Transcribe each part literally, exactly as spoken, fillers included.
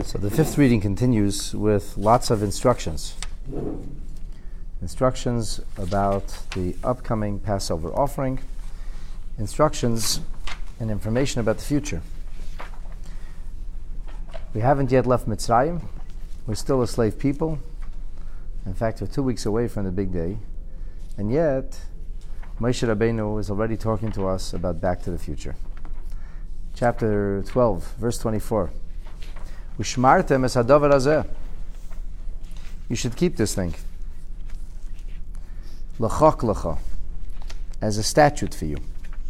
So the fifth reading continues with lots of instructions. Instructions about the upcoming Passover offering. Instructions and information about the future. We haven't yet left Mitzrayim. We're still a slave people. In fact, we're two weeks away from the big day. And yet, Moshe Rabbeinu is already talking to us about back to the future. Chapter twelve, verse twenty-four. Ushmartem es hadavar hazeh. You should keep this thing. L'chok l'cha. As a statute for you.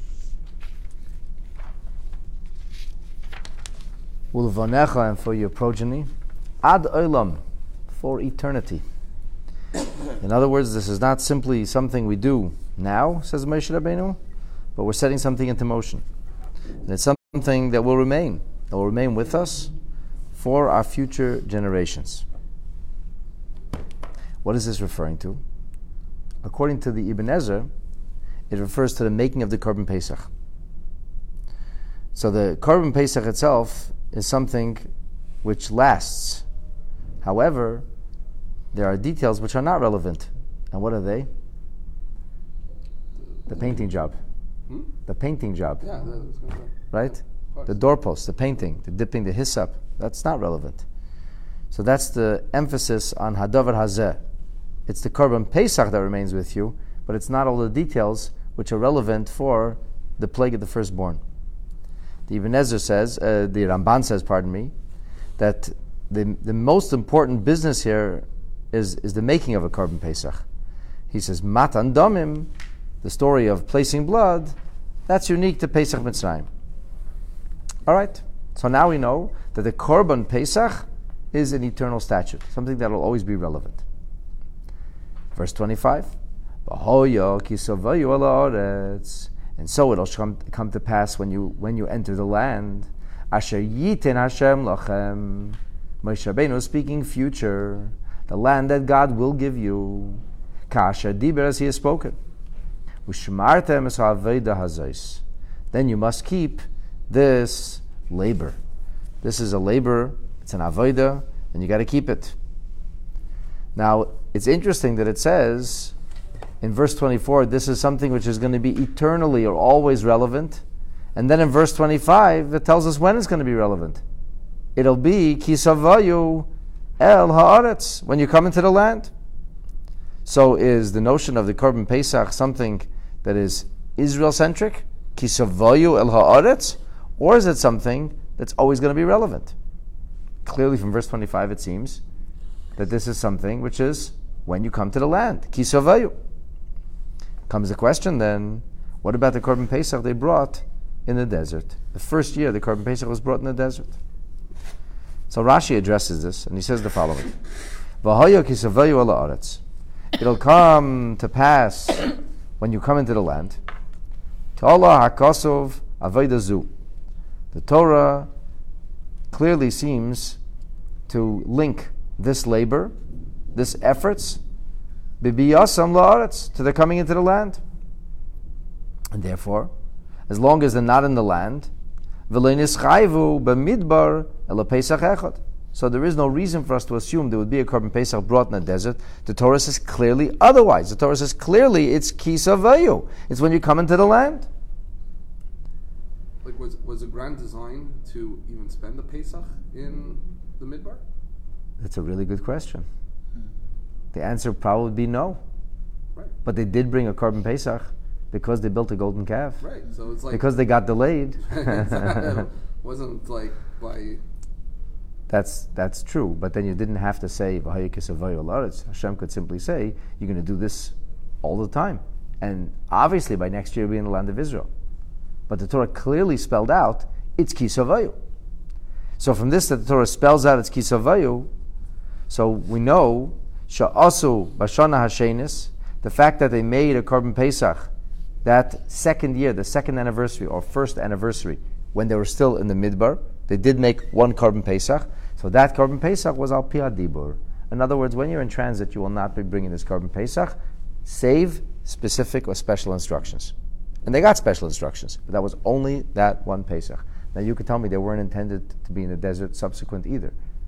Ulvanecha, and for your progeny. Ad olam, for eternity. In other words, this is not simply something we do now, says Moshe Rabbeinu, but we're setting something into motion. And it's something that will remain, that will remain with us for our future generations. What is this referring to? According to the Ibn Ezra, it refers to the making of the Korban Pesach. So the Korban Pesach itself is something which lasts. However, there are details which are not relevant. And what are they? The painting job. Hmm? The painting job. Yeah, that was going to Right? The doorpost, the painting, the dipping, the hyssop. That's not relevant. So that's the emphasis on Hadavar Hazeh. It's the Korban Pesach that remains with you, but it's not all the details which are relevant for the plague of the firstborn. The Ibn Ezra says, uh, the Ramban says, pardon me, that the the most important business here is, is the making of a Korban Pesach. He says, Matan Damim, the story of placing blood, that's unique to Pesach Mitzrayim. All right, so now we know that the Korban Pesach is an eternal statute, something that will always be relevant. Verse twenty-five, V'hoyo ki sovayu ala haaretz, and so it will come, come to pass when you when you enter the land. Asher yiten Hashem lachem. Moshe Rabbeinu is speaking future, the land that God will give you. Kasher diber, as he has spoken. Ushmartem es ha'aveda hazos. Then you must keep this labor. This is a labor, it's an avodah, and you got to keep it. Now, it's interesting that it says in verse twenty-four, this is something which is going to be eternally or always relevant. And then in verse twenty-five, it tells us when it's going to be relevant. It'll be kisavayu el haaretz, when you come into the land. So is the notion of the Korban Pesach something that is Israel-centric? Kisavayu el haaretz? Or is it something that's always going to be relevant? Clearly from verse twenty-five it seems that this is something which is when you come to the land. Kisavayu. Comes the question then, what about the Korban Pesach they brought in the desert? The first year the Korban Pesach was brought in the desert. So Rashi addresses this and he says the following. V'hoyo kisavayu ala haaretz. It'll come to pass when you come into the land. Ta'ala hakosov avodah zu. The Torah clearly seems to link this labor, this efforts, bibiyasam la'aretz, to the coming into the land. And therefore, as long as they're not in the land, v'leinis chayvu b'midbar ela pesach echad. So there is no reason for us to assume there would be a Korban Pesach brought in the desert. The Torah says clearly otherwise. The Torah says clearly it's kisavayu. It's when you come into the land. Like, was was the grand design to even spend the Pesach in the Midbar? That's a really good question. The answer would probably be no. Right. But they did bring a Korban Pesach because they built a golden calf. Right. So it's like because they got delayed. it wasn't like by. That's that's true. But then you didn't have to say V'haya kisavayu al haaretz. Hashem could simply say you're going to do this all the time, and obviously by next year you'll be in the land of Israel. But the Torah clearly spelled out it's kisavayu. So from this that the Torah spells out it's kisavayu, so we know sha'asu b'shana hashenis, the fact that they made a Korban Pesach that second year, the second anniversary or first anniversary, when they were still in the Midbar, they did make one Korban Pesach. So that Korban Pesach was al pi hadibur. In other words, when you're in transit, you will not be bringing this Korban Pesach, save specific or special instructions. And they got special instructions, but that was only that one Pesach. Now you could tell me they weren't intended to be in the desert subsequent either.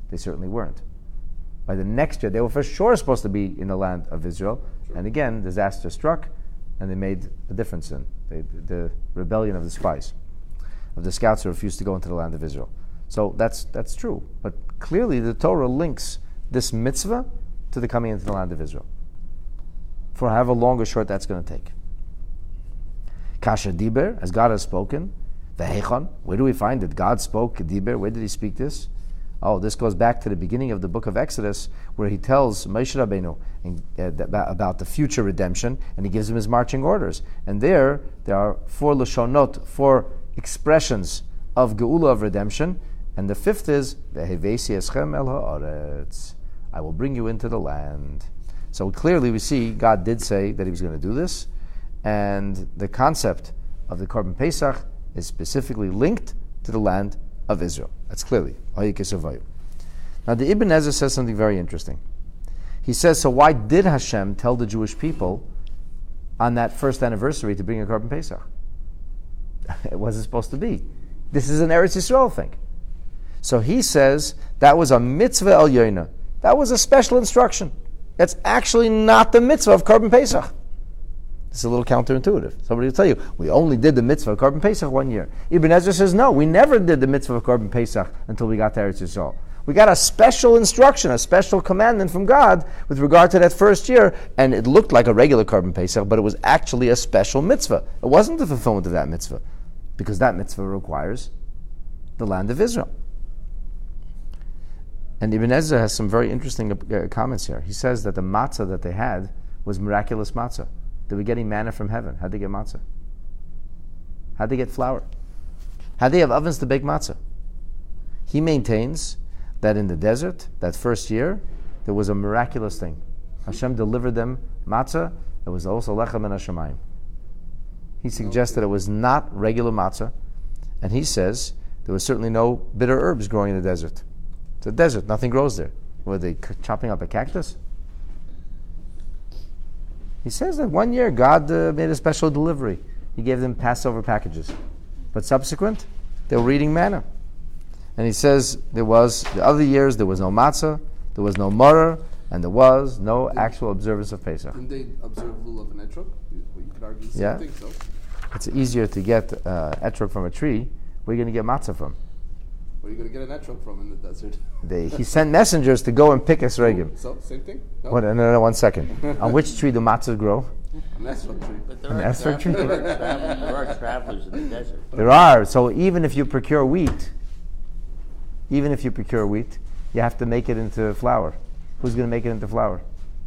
They certainly weren't. By the next year, they were for sure supposed to be in the land of Israel. Sure. And again, disaster struck, and they made a difference in they, the rebellion of the spies, of the scouts who refused to go into the land of Israel. So that's that's true. But clearly the Torah links this mitzvah to the coming into the land of Israel, for however long or short that's going to take. Kasha diber, as God has spoken. Vehechon, where do we find that God spoke diber? Where did he speak this? Oh, this goes back to the beginning of the book of Exodus, where he tells Moshe Rabbeinu in, uh, about the future redemption, and he gives him his marching orders. And there, there are four lashonot, four expressions of geula, of redemption, and the fifth is Vehevesi eschem el haaretz. I will bring you into the land. So clearly, we see God did say that he was going to do this, and the concept of the Korban Pesach is specifically linked to the land of Israel. That's clearly. Now the Ibn Ezra says something very interesting. He says, so why did Hashem tell the Jewish people on that first anniversary to bring a Korban Pesach? It wasn't supposed to be. This is an Eretz Yisrael thing. So he says that was a mitzvah el yona. That was a special instruction. It's actually not the mitzvah of Korban Pesach. It's a little counterintuitive. Somebody will tell you, we only did the mitzvah of Korban Pesach one year. Ibn Ezra says, no, we never did the mitzvah of Korban Pesach until we got to Eretz Yisrael. We got a special instruction, a special commandment from God with regard to that first year, and it looked like a regular Korban Pesach, but it was actually a special mitzvah. It wasn't the fulfillment of that mitzvah, because that mitzvah requires the land of Israel. And Ibn Ezra has some very interesting uh, comments here. He says that the matzah that they had was miraculous matzah. They were getting manna from heaven. How'd they get matzah? How'd they get flour? How'd they have ovens to bake matzah? He maintains that in the desert, that first year, there was a miraculous thing. Hashem delivered them matzah. It was also lechem and hashemayim. He suggests that it was not regular matzah, and he says there was certainly no bitter herbs growing in the desert. It's a desert, nothing grows there. Were they c- chopping up a cactus? He says that one year God uh, made a special delivery. He gave them Passover packages. But subsequent, they were eating manna. And he says there was, the other years, there was no matzah, there was no maror, and there was no did, actual observance of Pesach. Didn't they observe lulav and etrog? You, you could argue the same yeah. thing, so. It's easier to get uh, etrog from a tree. Where are you going to get matzah from? Where are you going to get an etrog from in the desert? They, he sent messengers to go and pick esregim. So, same thing? No? What, no, no, no, one second. On which tree do matzahs grow? An esrog tree. But there An are, esrog tree? there, are travel, there are travelers in the desert. There are. So even if you procure wheat, even if you procure wheat, you have to make it into flour. Who's going to make it into flour?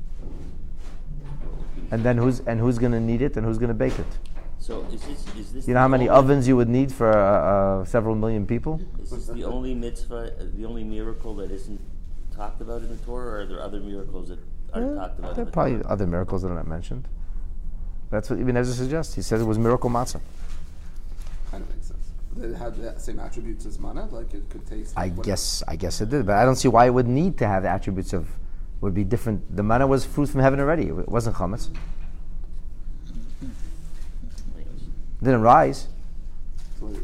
And then who's and who's going to knead it and who's going to bake it? So is this is this? You know how many ovens you would need for uh, uh, several million people? Is this the only mitzvah, uh, the only miracle that isn't talked about in the Torah, or are there other miracles that aren't Yeah, talked about? there in are the probably Torah? other miracles that are not mentioned. That's what Ibn Ezra suggests. He says it was miracle matzah. Kind of makes sense. Did it have the same attributes as manna? Like it could taste I like what- guess I guess it did, but I don't see why it would need to have the attributes of would be different. The manna was fruit from heaven already. It wasn't chametz. It didn't rise. So what,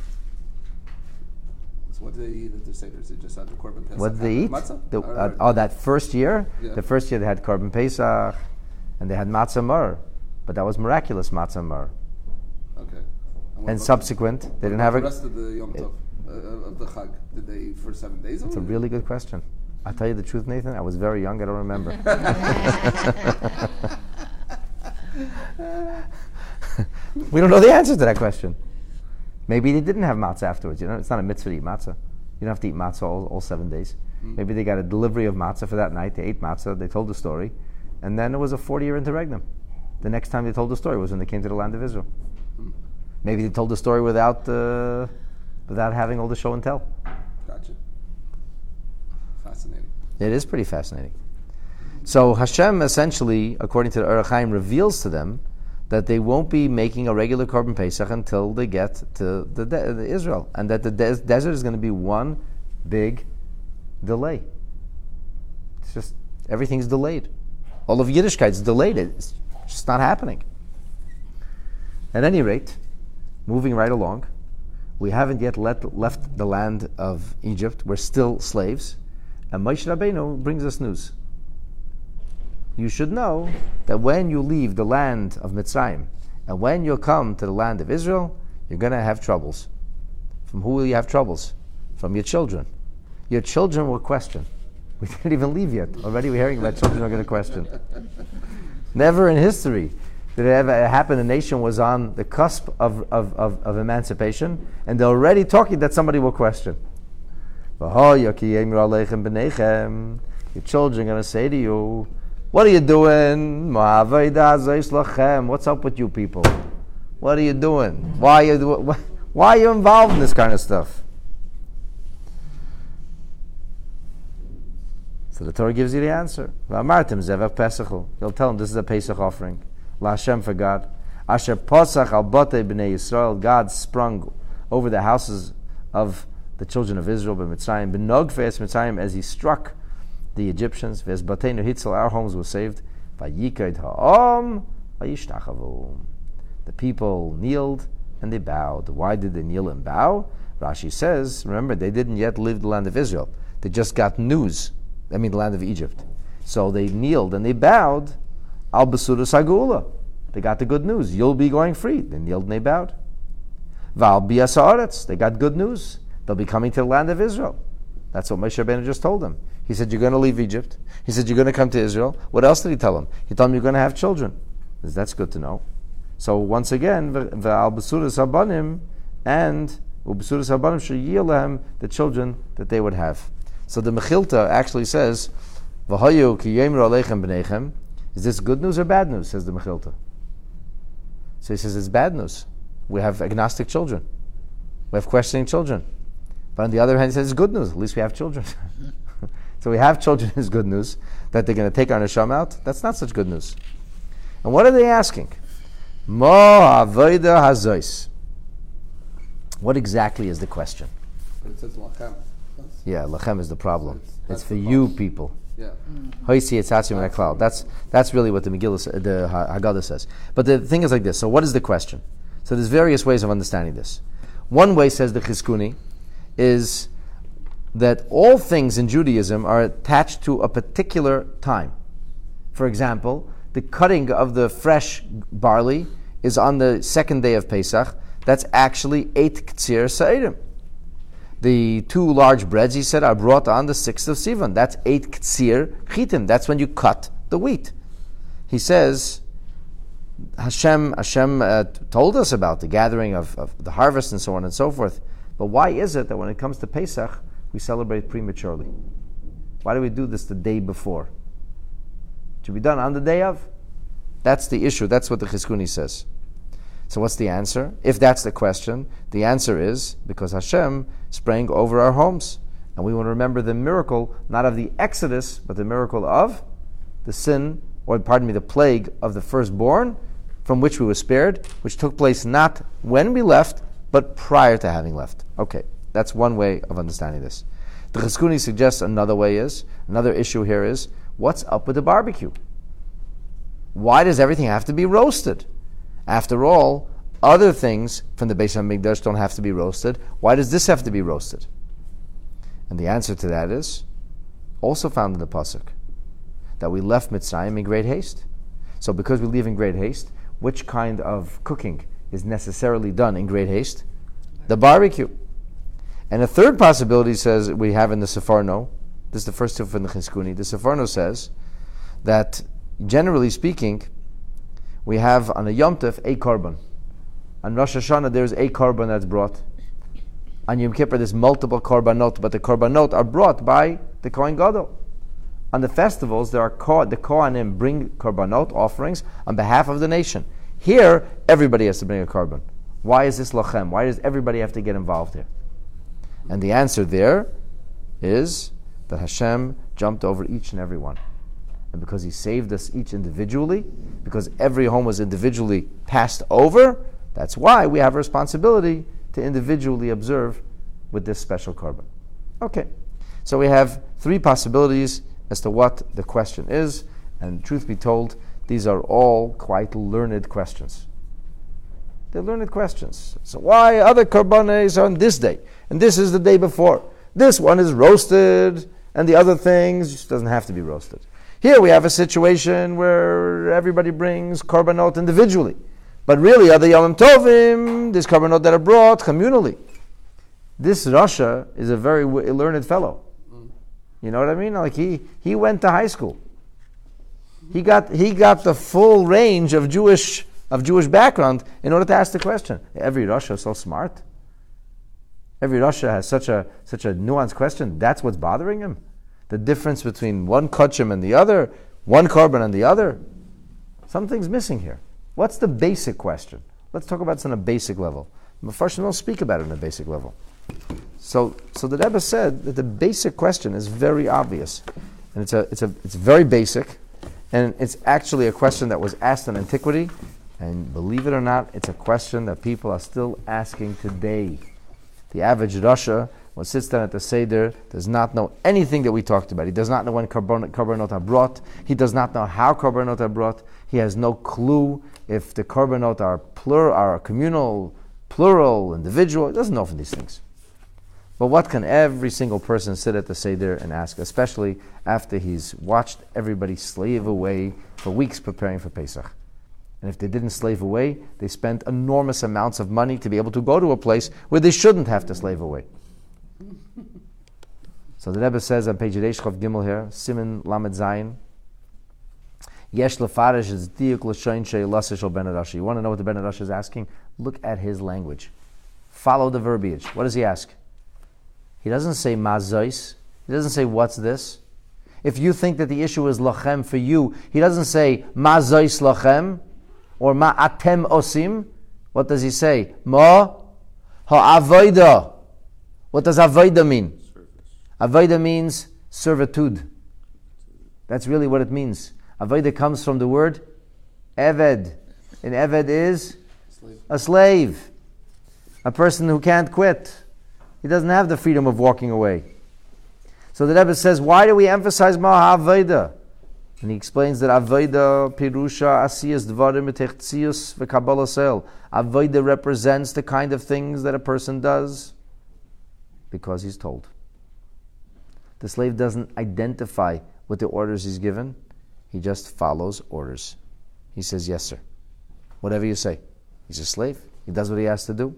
so what did they eat at the Seder? They just had the Korban Pesach. What did they eat? Matzah? The, Or- uh, oh, that first year? Yeah. The first year they had Korban Pesach, and they had matzah mar, but that was miraculous matzah mar. Okay. what And about- subsequent, they didn't have the it. rest of the Yom Tov uh, of the Chag. Did they eat for seven days? It's a really good question. I'll tell you the truth, Nathan. I was very young. I don't remember. We don't know the answer to that question. Maybe they didn't have matzah afterwards. You know, it's not a mitzvah to eat matzah. You don't have to eat matzah all, all seven days. Mm. Maybe they got a delivery of matzah for that night. They ate matzah. They told the story, and then it was a forty-year interregnum. The next time they told the story was when they came to the land of Israel. Mm. Maybe they told the story without uh, without having all the show and tell. Gotcha. Fascinating. It is pretty fascinating. So Hashem essentially, according to the Orach Chaim, reveals to them that they won't be making a regular Korban Pesach until they get to the, de- the Israel, and that the des- desert is going to be one big delay. It's just everything's delayed. All of Yiddishkeit is delayed. It's just not happening. At any rate, moving right along, we haven't yet let, left the land of Egypt. We're still slaves. And Moshe Rabbeinu brings us news. You should know that when you leave the land of Mitzrayim and when you'll come to the land of Israel, you're going to have troubles. From who will you have troubles? From your children. Your children will question. We didn't even leave yet. Already we're hearing about children are going to question. Never in history did it ever happen a nation was on the cusp of, of, of, of emancipation and they're already talking that somebody will question. Your children are going to say to you, what are you doing? What's up with you people? What are you doing? Why are you, why are you involved in this kind of stuff? So the Torah gives you the answer. You'll tell them this is a Pesach offering. La Hashem for God. Asher posach al botei b'nei Yisrael. God sprung over the houses of the children of Israel by Mitzrayim. B'nog fe'es Mitzrayim, as he struck the Egyptians. Ve'es bateinu hitzel, our homes were saved. Vayikaid ha'om vayishtachavu. The people kneeled and they bowed. Why did they kneel and bow? Rashi says, remember, they didn't yet leave the land of Israel. They just got news. I mean, the land of Egypt. So they kneeled and they bowed. Al Basura Sagula. They got the good news. You'll be going free. They kneeled and they bowed. Val Biasaretz. They got good news. They'll be coming to the land of Israel. That's what Moshe Rabbeinu just told them. He said, you're going to leave Egypt. He said, you're going to come to Israel. What else did he tell them? He told them you're going to have children. That's good to know. So once again, Val Basura Sabanim and Ubasura Sabanim Sheyilem, the children that they would have. So the Mechilta actually says, "V'hayu ki yemru aleichem b'neichem." Is this good news or bad news? Says the Mechilta. So he says it's bad news. We have agnostic children. We have questioning children. But on the other hand, he says it's good news. At least we have children. So we have children is good news. That they're going to take our neshama out, that's not such good news. And what are they asking? Mo avoda hazois. What exactly is the question? But it says lachem. Yeah, lachem is the problem. It's, it's for you people. Yeah. Hoisi etzatzim in a cloud. That's that's really what the Megillah, the Haggadah says. But the thing is like this. So what is the question? So there's various ways of understanding this. One way, says the Chizkuni, is that all things in Judaism are attached to a particular time. For example, the cutting of the fresh barley is on the second day of Pesach. That's actually eight Ktsir Sa'irim. The two large breads, he said, are brought on the sixth of Sivan. That's eight Ktsir Chitim. That's when you cut the wheat. He says, Hashem Hashem uh, told us about the gathering of, of the harvest and so on and so forth. But why is it that when it comes to Pesach, we celebrate prematurely? Why do we do this the day before? It should be done on the day of. That's the issue. That's what the Chizkuni says. So what's the answer? If that's the question, the answer is because Hashem sprang over our homes. And we want to remember the miracle, not of the Exodus, but the miracle of the sin, or pardon me, the plague of the firstborn, from which we were spared, which took place not when we left, but prior to having left. Okay, that's one way of understanding this. The Chizkuni suggests another way is, another issue here is, what's up with the barbecue? Why does everything have to be roasted? After all, other things from the Beis HaMikdash don't have to be roasted. Why does this have to be roasted? And the answer to that is also found in the Pasuk, that we left Mitzrayim in great haste. So because we leave in great haste, which kind of cooking is necessarily done in great haste? The barbecue. And a third possibility says we have in the Sefarno, this is the first two from the Chizkuni, the Sefarno says that generally speaking, we have on a Yom Tov a korban. On Rosh Hashanah there's a korban that's brought. On Yom Kippur there's multiple korbanot, but the korbanot are brought by the Kohen Gadol. On the festivals there are ko- the Kohanim bring korbanot offerings on behalf of the nation. Here everybody has to bring a korban. Why is this lachem? Why does everybody have to get involved here? And the answer there is that Hashem jumped over each and every one. And because he saved us each individually, because every home was individually passed over, that's why we have a responsibility to individually observe with this special korban. Okay, so we have three possibilities as to what the question is, and truth be told, these are all quite learned questions. They're learned questions. So why other korbanos are on this day, and this is the day before? This one is roasted, and the other things just doesn't have to be roasted. Here we have a situation where everybody brings korbanot individually. But really, other Yom Tovim, there's korbanot that are brought communally. This Rasha is a very w- learned fellow. You know what I mean? Like he, he went to high school. He got he got the full range of Jewish of Jewish background in order to ask the question. Every Rasha is so smart. Every Rasha has such a such a nuanced question. That's what's bothering him. The difference between one kachim and the other, one korban and the other. Something's missing here. What's the basic question? Let's talk about this on a basic level. But first, we'll speak about it on a basic level. So, so the Rebbe said that the basic question is very obvious, and it's a it's a it's very basic, and it's actually a question that was asked in antiquity, and believe it or not, it's a question that people are still asking today. The average Rasha, who sits down at the Seder, does not know anything that we talked about. He does not know when korbanot, korbanot are brought. He does not know how korbanot are brought. He has no clue if the korbanot are plural, are communal, plural, individual. He doesn't know from these things. But what can every single person sit at the Seder and ask, especially after he's watched everybody slave away for weeks preparing for Pesach? And if they didn't slave away, they spent enormous amounts of money to be able to go to a place where they shouldn't have to slave away. So the Rebbe says on page Reish Chav Gimel here, Siman Lamed Zayin, Yesh lefarish is diuk l'shoin she'ilasa shel ben Rasha. You want to know what the ben Rasha is asking? Look at his language. Follow the verbiage. What does he ask? He doesn't say mazois. He doesn't say what's this. If you think that the issue is lachem for you, he doesn't say mazois lachem or ma atem osim. What does he say? Ma ha'avoida. What does avoida mean? Avoida means servitude. That's really what it means. Avoida comes from the word eved. And eved is slave. A slave. A person who can't quit. He doesn't have the freedom of walking away. So the Rebbe says, why do we emphasize ma ha'avoida? And he explains that avoida pirusha asiyas dvarim etechzius v'kabbalah sel. Avoida represents the kind of things that a person does because he's told. The slave doesn't identify with the orders he's given. He just follows orders. He says, yes, sir. Whatever you say. He's a slave. He does what he has to do.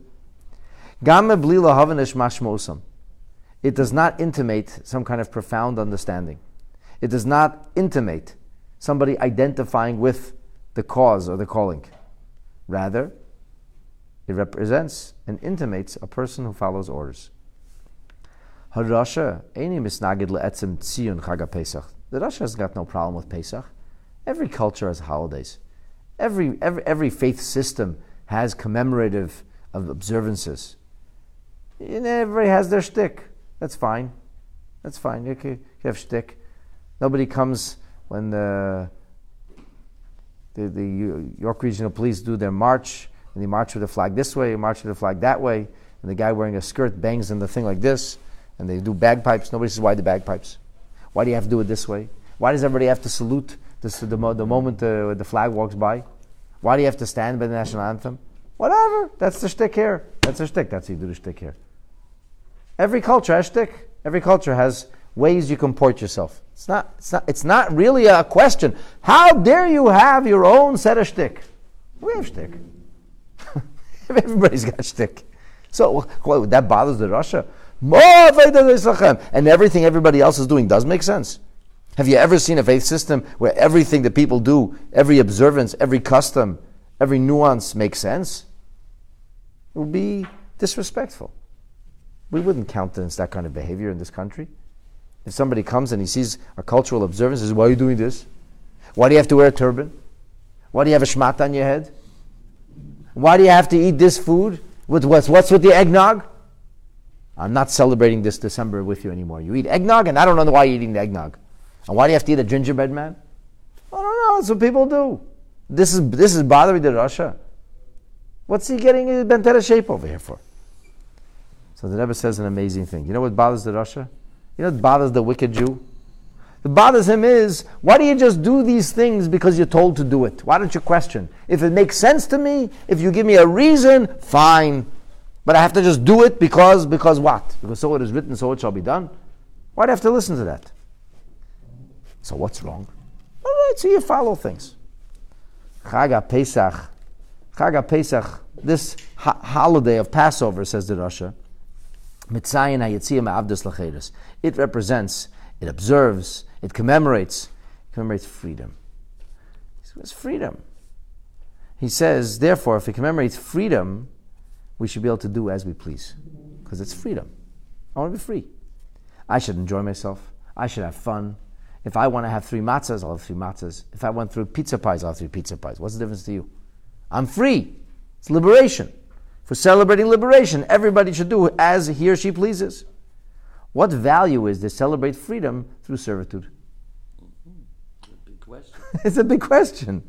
It does not intimate some kind of profound understanding. It does not intimate somebody identifying with the cause or the calling. Rather, it represents and intimates a person who follows orders. The Rasha has got no problem with Pesach. Every culture has holidays. Every every every faith system has commemorative of observances. And everybody has their shtick. That's fine. That's fine. You can, you can have shtick. Nobody comes when the, the the York Regional Police do their march, and they march with the flag this way, march with the flag that way, and the guy wearing a skirt bangs on the thing like this, and they do bagpipes. Nobody says, why the bagpipes? Why do you have to do it this way? Why does everybody have to salute this, the, the moment the, the flag walks by? Why do you have to stand by the national anthem? Whatever. That's the shtick here. That's the shtick. That's how you do the shtick here. Every culture has shtick. Every culture has ways you comport yourself. It's not, it's not, it's not really a question. How dare you have your own set of shtick? We have shtick. Everybody's got shtick. So well, that bothers the Rasha. And everything everybody else is doing does make sense. Have you ever seen a faith system where everything that people do, every observance, every custom, every nuance makes sense? It would be disrespectful. We wouldn't countenance that kind of behavior in this country. If somebody comes and he sees a cultural observance, he says, why are you doing this? Why do you have to wear a turban? Why do you have a shmat on your head? Why do you have to eat this food? With what's, what's with the eggnog? I'm not celebrating this December with you anymore. You eat eggnog, and I don't know why you're eating the eggnog. And why do you have to eat a gingerbread man? I don't know. That's what people do. This is this is bothering the Rasha. What's he getting his Bentera shape over here for? So the Rebbe says an amazing thing. You know what bothers the Rasha? You know what bothers the wicked Jew? What bothers him is, why do you just do these things because you're told to do it? Why don't you question? If it makes sense to me, if you give me a reason, fine. But I have to just do it because, because what? Because so it is written, so it shall be done. Why do I have to listen to that? So what's wrong? All right, so you follow things. Chag Pesach, Chag Pesach, this ho- holiday of Passover, says the Rasha, Mitzayin HaYetziyah Me'avdos L'Cheres. It represents, it observes, it commemorates, it commemorates freedom. It's freedom. He says, therefore, if it commemorates freedom, we should be able to do as we please, because it's freedom. I want to be free. I should enjoy myself. I should have fun. If I want to have three matzahs, I'll have three matzahs. If I want three pizza pies, I'll have three pizza pies. What's the difference to you? I'm free. It's liberation. For celebrating liberation, everybody should do as he or she pleases. What value is to celebrate freedom through servitude? It's a big question. It's a big question.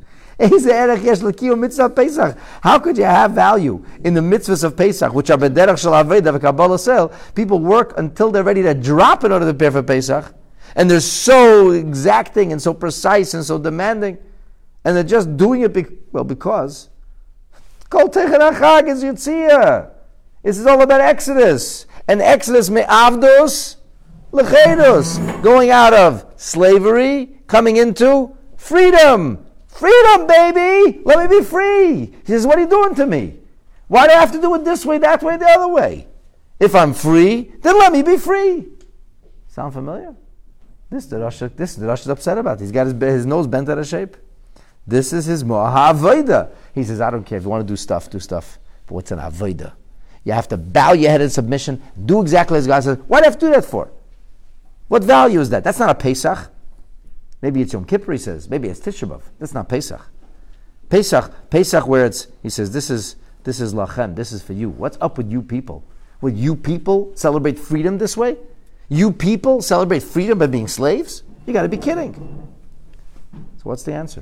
How could you have value in the mitzvahs of Pesach, which are b'derech shel aveda v'kabbalah sel? People work until they're ready to drop in order to prepare for Pesach, and they're so exacting and so precise and so demanding, and they're just doing it be- well because Kol Techen HaChag is Yitziyah. This is all about Exodus, and Exodus me'avdos l'chedus, going out of slavery, coming into freedom. Freedom, baby! Let me be free! He says, what are you doing to me? Why do I have to do it this way, that way, the other way? If I'm free, then let me be free. Sound familiar? This the Rosh, this the Rosh is upset about. He's got his, his nose bent out of shape. This is his Mo'ahavoida. He says, I don't care. If you want to do stuff, do stuff. But what's an Avoida? You have to bow your head in submission, do exactly as God says. Why do you have to do that for? What value is that? That's not a Pesach. Maybe it's Yom Kippur, he says. Maybe it's Tisha B'Av. That's not Pesach. Pesach, Pesach, where it's, he says, this is this is lachem, this is for you. What's up with you people? Would you people celebrate freedom this way? You people celebrate freedom by being slaves? You got to be kidding. So what's the answer?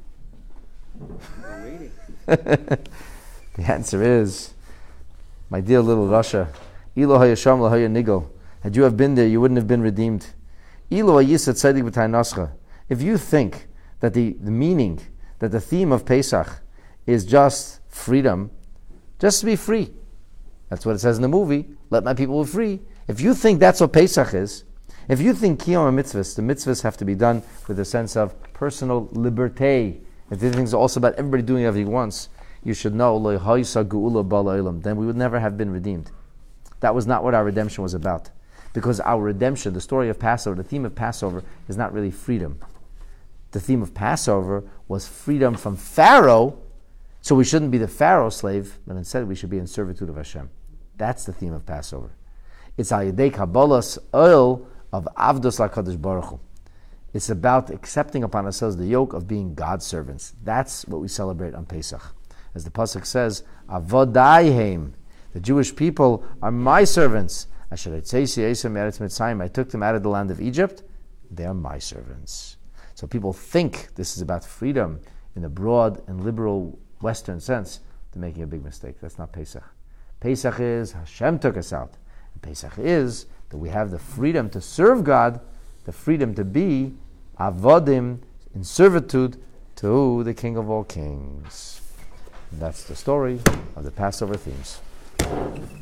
I'm waiting. The answer is, my dear little Russia, Ilo hayasham lahaya nigel. Had you have been there, you wouldn't have been redeemed. Ilo hayisat tzedek b'tay nascha. If you think that the, the meaning, that the theme of Pesach is just freedom, just to be free. That's what it says in the movie, let my people be free. If you think that's what Pesach is, if you think Kiyom mitzvahs, the mitzvahs have to be done with a sense of personal liberté, if you think it's also about everybody doing everything once, you should know, then we would never have been redeemed. That was not what our redemption was about. Because our redemption, the story of Passover, the theme of Passover is not really freedom. The theme of Passover was freedom from Pharaoh, so we shouldn't be the Pharaoh slave, but instead we should be in servitude of Hashem. That's the theme of Passover. It's al yedei kabbalas oil of avdos l'kadosh baruch hu. It's about accepting upon ourselves the yoke of being God's servants. That's what we celebrate on Pesach. As the pasuk says, avodaihem, the Jewish people are my servants. I took them out of the land of Egypt. They are my servants. So people think this is about freedom in the broad and liberal Western sense. They're making a big mistake. That's not Pesach. Pesach is Hashem took us out. And Pesach is that we have the freedom to serve God, the freedom to be avodim, in servitude to the King of all kings. And that's the story of the Passover themes.